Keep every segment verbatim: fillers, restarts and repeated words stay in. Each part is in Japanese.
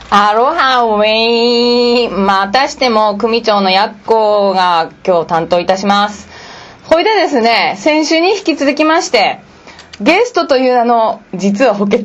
アロハウェイ。またしても組長のやっこが今日担当いたします。ほいでですね、先週に引き続きましてゲストという名の実は補欠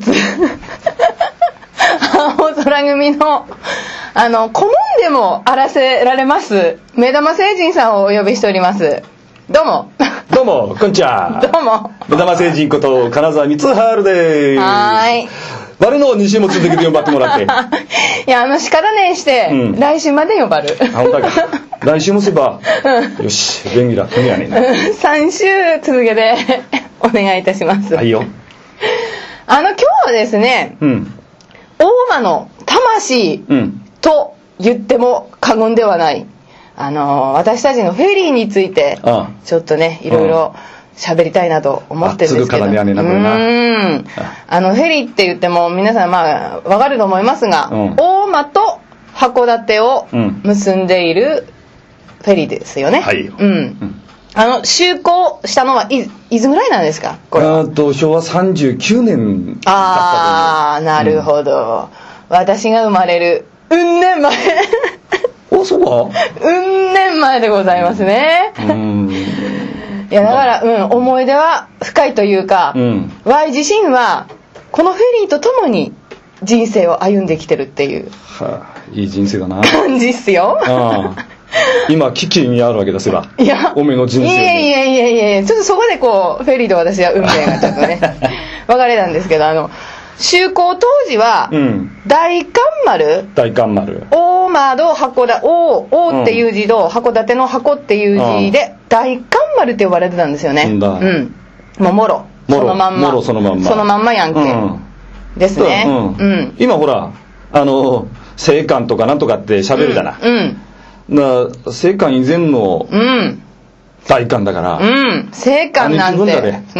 青空組のあの顧問でもあらせられます目玉星人さんをお呼びしております。どうもどうもこんにちは。 どうも目玉星人こと金沢光晴です。 はーい。 我のに週も続けて呼ばってもらっていやあの仕方ねえして、うん、来週まで呼ばる。 あ本当か来週もすれば、うん、よし便利だふみやねんな、 うん、さん週続けてお願いいたします。 はいよ。 あの今日はですね、うん、大間の魂と言っても過言ではない、あの私たちのフェリーについてちょっとねいろいろ喋りたいなと思ってるんですけど、あうんあのフェリーって言っても皆さんまあわかると思いますが、うん、大間と函館を結んでいるフェリーですよね、うん、はい、うんうん、あの就航したのはいいつぐらいなんですかこれ。あとしょうわさんじゅうきゅうねんだったと思う。 ああなるほど、うん、私が生まれるうん年前おそうかうん年前でございますね。うんいやだから、うん、思い出は深いというか、うん、Y 自身はこのフェリーとともに人生を歩んできてるっていう、 はあ、いい人生だな感じっすよ。 ああ今危機にあるわけですが、いやおめの人生に。 いやいやいやいやいやちょっとそこでこうフェリーと私は運命がちょっとね分かれたんですけど、あの就航当時は、うん、大寒丸大寒丸大窓函館大大っていう字と、うん、函館の函っていう字で、うん、大寒丸って呼ばれてたんですよね。うん、うん、もうもろそのまんまもろそのまんまそのまんまやんけ、うん、ですね、うんうん、今ほらあの青函とかなんとかって喋るじゃない、うんうん、だ青函以前の、うん大寒だから、うん、青函なんて、 うん、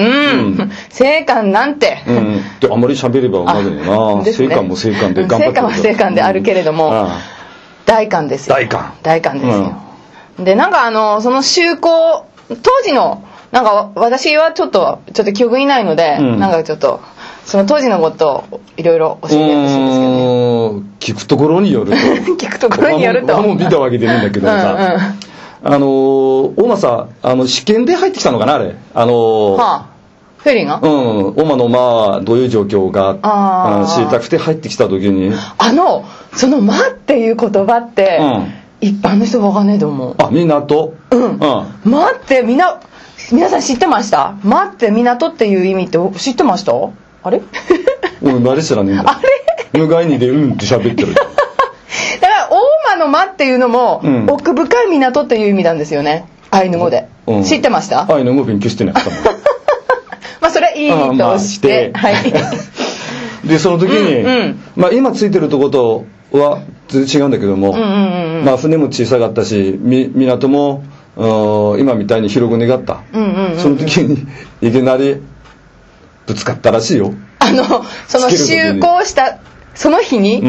青函なんて、 うん、であんまり喋ればうまいよな。青函も青函で頑張ってる。 青函は青函であるけれども、うん、大寒ですよ。 大寒。 大寒ですよ。うん、でなんかあのその就航当時のなんか私はちょっとちょっと記憶にないので、うん、なんかちょっとその当時のことをいろいろ教えてほしいんですけどね。 聞くところによると。 聞くところによると。 僕も見たわけでいいんだけどさ。うんうんあのー、大間さあの試験で入ってきたのかなあれあのー、はあフェリーがうん大間のまあどういう状況があ知りたくて入ってきた時にあのその「ま」っていう言葉って、うん、一般の人分かんないと思う。 あ港うん、うん、まってみな皆さん知ってました？まって港っていう意味って知ってました？あれ俺慣れ知らねえんだ。 あれ無概にでうんって喋ってるだから大間の間っていうのも、うん、奥深い港っていう意味なんですよねアイヌ語で、うん、知ってました？ アイヌ語勉強してなかったもんまあそれはいいとして、まあ、はいでその時に、うんうんまあ、今ついてるとことは全然違うんだけども、うんうんうんまあ、船も小さかったしみ港も今みたいに広くねがった、うんうんうんうん、その時にいきなりぶつかったらしいよ。 あのその就航したその日に、うん、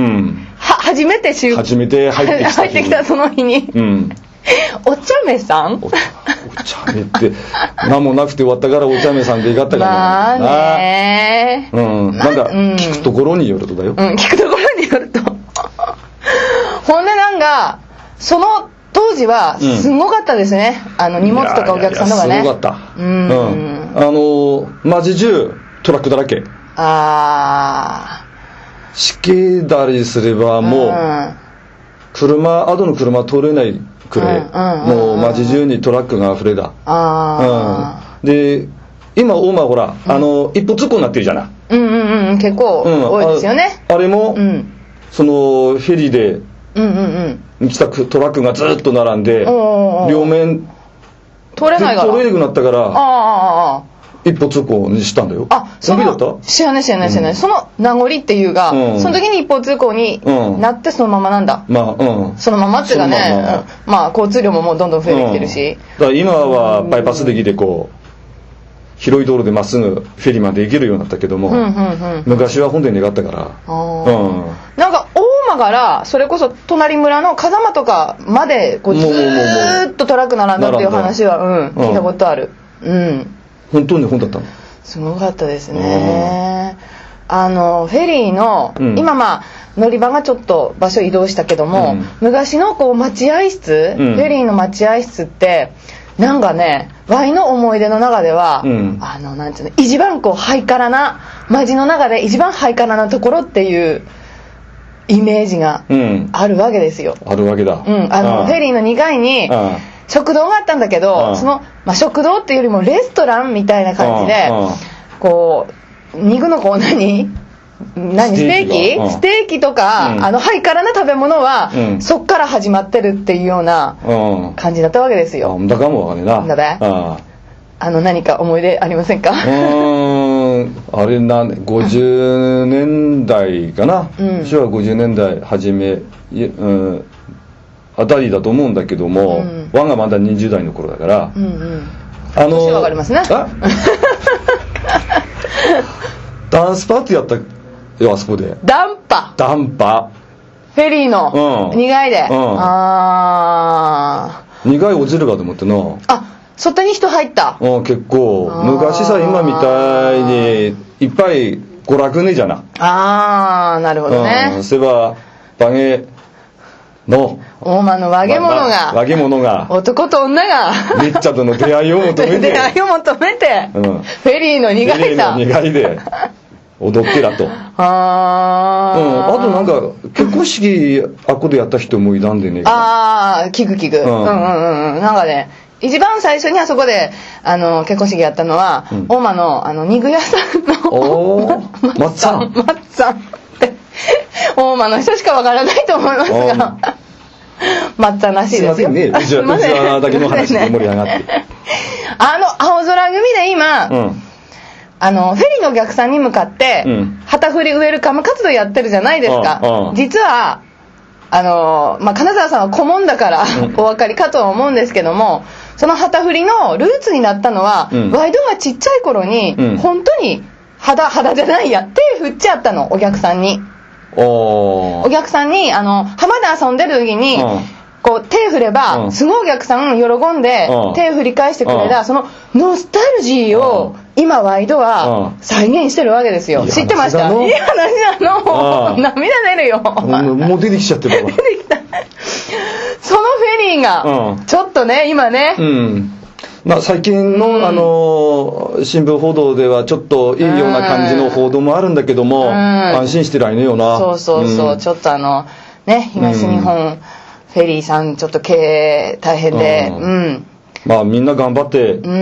は初めて就初めて入ってきた入ってきたその日に、うん、お茶目さん お, お茶目って何もなくて終わったからお茶目さんでいかったからまあねうん、なんか聞くところによるとだよ、 うん、聞くところによるとほんでなんかその当時はすごかったですね、うん、あの荷物とかお客さんとかねすごかったうん、うん、あのマジ中トラックだらけ。 ああしけたりすればもう車後の車通れないくらい、うんうんうん、もう街中にトラックが溢れだ。あ、うん、で今大間ほら、うん、あの一歩通行になってるじゃない。 うんうんうん結構多いですよね、 うん、あ, あれも、うん、そのフェリーで来たトラックがずっと並んで、うんうんうん、両面通れないから通れなくなったからあああ一歩通行にしたんだよ。 あ、その知らない知らない知らない、うん、その名残っていうが、うん、その時に一歩通行になってそのままなんだ、うん、まあ、うん、そのままっていうかね、まあ、うん、まあ交通量ももうどんどん増えてきてるし、 うん、だから今はバイパスできてこう広い道路でまっすぐフェリーまで行けるようになったけども、うんうんうん、昔は本殿に願ったから、 うん、なんか大間からそれこそ隣村の風間とかまでこうずーっとトラック並んだっていう話は、うん、聞いたことある。うん本当に本だったの？ すごかったですね。あのフェリーの、うん、今まあ乗り場がちょっと場所移動したけども、うん、昔のこう待合室、うん、フェリーの待合室ってなんかね、ワイの思い出の中では、うん、あのなんていうの、一番こうハイカラな、街の中で一番ハイカラなところっていうイメージがあるわけですよ。 うん、あるわけだ。 うん、あのあフェリーのにかいに食堂があったんだけど、その、まあ、食堂っていうよりもレストランみたいな感じで、こう肉のこう何何ステーキ、うん、ステーキとか、うん、あのハイカラな食べ物は、うん、そっから始まってるっていうような感じだったわけですよ。 だかもわかんねえな。 だね。ああの何か思い出ありませんか？うーん、あれな、ごじゅうねんだいかな。私はごじゅうねんだい初め、うん、あたりだと思うんだけども、うん、ワンがまだにじゅうだいの頃だから、うんうん、 あのわかりますね。 ダンスパーティーやったよ、あそこで。 ダンパダンパフェリーのにかいで、うん、ああにかい落ちるかと思ってな。 あ、外に人入った。 うん、結構昔さ、今みたいにいっぱい娯楽ねじゃな。 ああ、なるほどね。 うん、そういえばバゲの大間の和げ物が、まま、和げ物が男と女がめっちゃとの出会いを求めて出会いを求めて、うん、フェリーのにかいだ。 フェリーのにかいで踊ってらと。 あ、 うん、あとなんか結婚式あっこでやった人もいたんでね。 ああ、聞く聞く、うん、うんうんうん、なんかね、一番最初にあそこであの結婚式やったのは、うん、大間のあの肉屋さんのお松さん松さんって大間の人しかわからないと思いますが松さんらしいですよ。 すいませんね、うちはだけの話で盛り上がってあの青空組で今、うん、あのフェリーのお客さんに向かって、うん、旗振りウェルカム活動やってるじゃないですか。うんうん、実はあの、まあ、金沢さんは顧問だからお分かりかとは思うんですけども、その旗振りのルーツになったのは、うん、ワイドがちっちゃい頃に、うん、本当に肌肌じゃないや、手振っちゃったの、お客さんに。おお客さんにあの浜で遊んでる時に、うん、こう手振れば、うん、すごいお客さん喜んで、うん、手振り返してくれた、うん、そのノスタルジーを、うん、今ワイドは再現してるわけですよ。知ってました？いい話なの。涙出るよ。 もう出てきちゃってるわ。出てきた。 そのフェリーが、ちょっとね、今ね、うん、 まあ、最近の、うん、あの新聞報道ではちょっといいような感じの報道もあるんだけども、うん、安心してらいねよな。 そうそうそう、うん、ちょっとあのね、東日本フェリーさんちょっと経営大変で、うん、うん、 まあみんな頑張って、うん、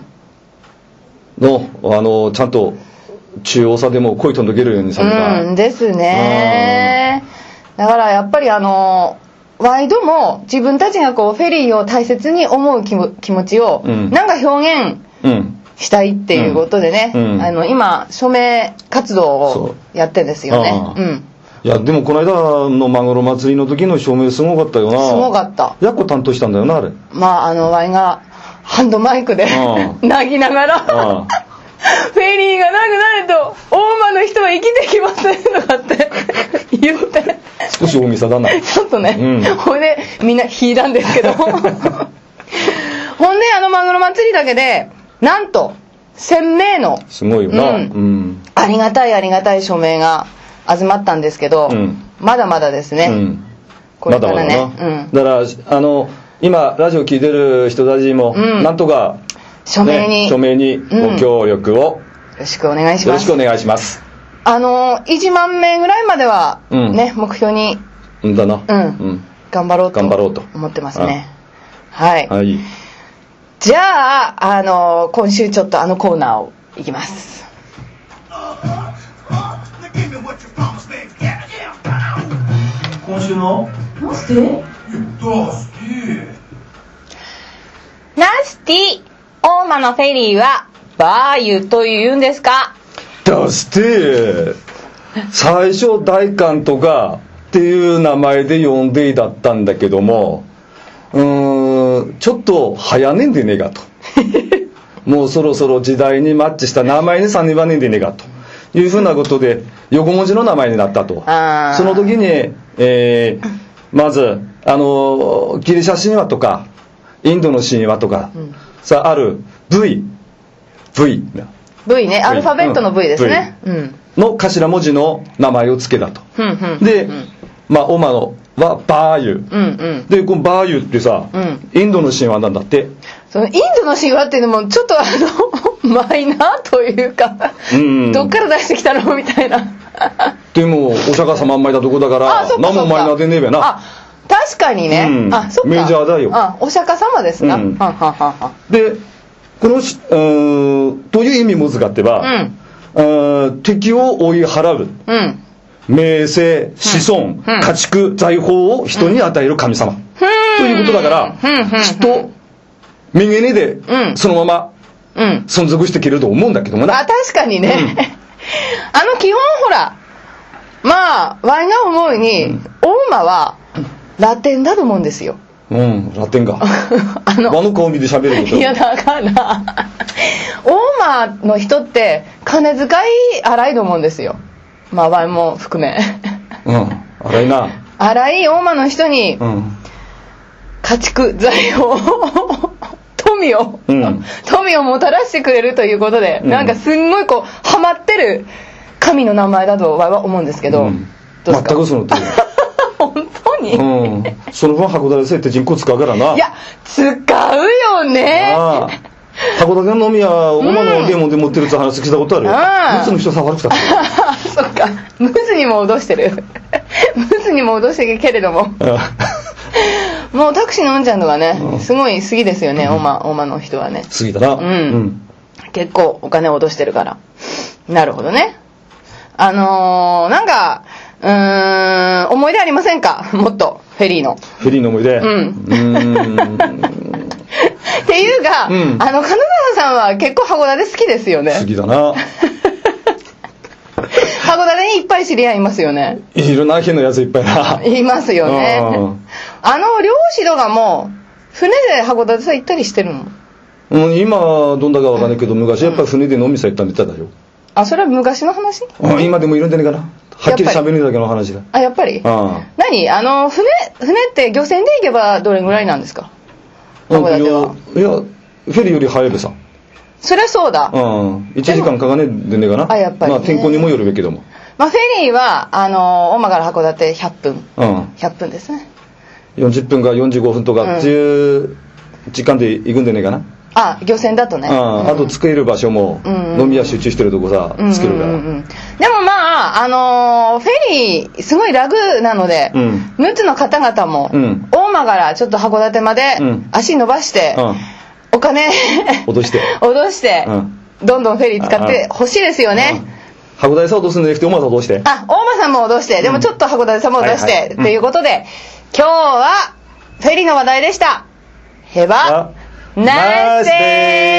のあのちゃんと中央差でも声届けるようにされた、 うん、ですね、うん、だからやっぱりあのワイドも自分たちがこうフェリーを大切に思う気も気持ちをなんか表現したいっていうことでね、うんうん、あの今署名活動をやってんですよね。うん、 いやでもこの間のマグロ祭りの時の署名すごかったよな。 すごかった。 やっこ担当したんだよなあれ。 まああのワイがハンドマイクで泣きながらフェリーがなくなると大間の人は生きてきませんとかって言って少し大げさだな。 ちょっとね、うん、ほんでみんな引いたんですけどほんであのマグロ祭りだけでなんとせんめいのすごいよな、 うんうん、ありがたいありがたい署名が集まったんですけど、うん、まだまだですね、うん、これからね、まだまだな、うん、 だからあの今ラジオ聞いてる人たちも、うん、なんとか署名に、 ね、署名にご協力を、うん、よろしくお願いします。 よろしくお願いします。 あのいちまんめいぐらいまではね、うん、目標にだな、 うんうん、頑張ろうと頑張ろうと思ってますね。はい、 はい、 じゃあ、あの今週ちょっとあのコーナーをいきます。 今週のナスティナスティ大間のフェリーはバーユというんですか？ だして最初大官とかっていう名前で呼んでいだったんだけども、うーんちょっと早ねんでねえがともうそろそろ時代にマッチした名前にさねばねんでねえがというふうなことで横文字の名前になったと。その時に、えー、まずあのギリシャ神話とかインドの神話とか、うん、さある V V V ね、アルファベットの V ですね、うん、 の頭文字の名前を付けたと。で、まあ、オマのはバーユ、うんうん、でこのバーユってさ、うん、インドの神話なんだって。 そのインドの神話っていうのもちょっとあのマイナーというか、うん、どっから出してきたのみたいな。 でもお釈迦様んまいだとこだから何もマイナーでねえべな。 あ、確かにね、うん、あ、そっか、 メジャーだよ。 あ、お釈迦様ですな、うん、はははは。 でこのうんという意味も使ってば、うん、敵を追い払う、うん、名声、子孫、うん、家畜、財宝を人に与える神様、うん、ということだから、うん、人めげねでそのまま存続していけると思うんだけどもな。 あ、確かにね、うん、あの基本ほら、まあワイが思うに、うん、大間はラテンだと思うんですよ。 うん、ラテンか。あの和の顔見て喋ること。 いやだから大間の人って金遣い荒いと思うんですよ。まあワイも含め。 うん、荒いな。 荒い大間の人に、うん、家畜財宝富を、うん、富をもたらしてくれるということで、うん、なんかすんごいこうハマってる神の名前だとは思うんですけど、うん、 どうですか？全くその通り。 本当に、 うん、その分函館製って人口使うからな。 いや使うよね。 ああ、函館の飲み屋おまのゲームで持ってるって話聞いたことあるよ。ムツの人触るくたって。 そっか、ムツにも脅してる。ムツにも脅してるけれども。もうタクシーのうんちゃんとかね、すごい好きですよね、おま、おまの人はね。 好きだな。うん。うん、 結構お金を脅してるから。なるほどね。あのー、なんか、うーん、思い出ありませんか？もっと、フェリーの。 フェリーの思い出。うん。うーんっていうか、うん、あの、金沢さんは結構函館好きですよね。 好きだな。 函館にいっぱい知り合いますよね。 いるな、変なやついっぱいな。 いますよね。あの漁師とかも船で函館さ行ったりしてるの？ うん、今はどんだかわかんないけど、昔やっぱり船で飲みさ行ったんで言っただよ。 あ、それは昔の話？ うん、今でもいるんじゃないかな。はっきり喋るだけの話だ。 あ、やっぱり。ああ、何あの船船って漁船で行けばどれぐらいなんですか？函館は。 いや、フェリーより早いべさ。 そりゃそうだ。 うん。いちじかんかかねでねえかな。 あ、やっぱり、ね。 まあ天候にもよるべけども。 まあフェリーはあの大間から函館ひゃっぷん。うん。ひゃっぷんですね。 よんじゅっぷんかよんじゅうごふんとかっていう時間で行くんでねえかな。 あ、漁船だとね。 あ、うん、あと作れる場所も、うんうん、飲み屋集中してるとこさ、うんうんうん、作るから、うんうん。 でもまあ、あのー、フェリーすごい楽なので、うん、陸奥の方々も、うん、大間からちょっと函館まで足伸ばして、うん、お金脅して脅して、うん、どんどんフェリー使ってほしいですよね。 函館さん脅すんじゃなくて大間さん脅して。 あ、大間さんも脅して、でもちょっと函館さんも脅して、はいはい、ということで、今日はフェリーの話題でした。へばナイスデー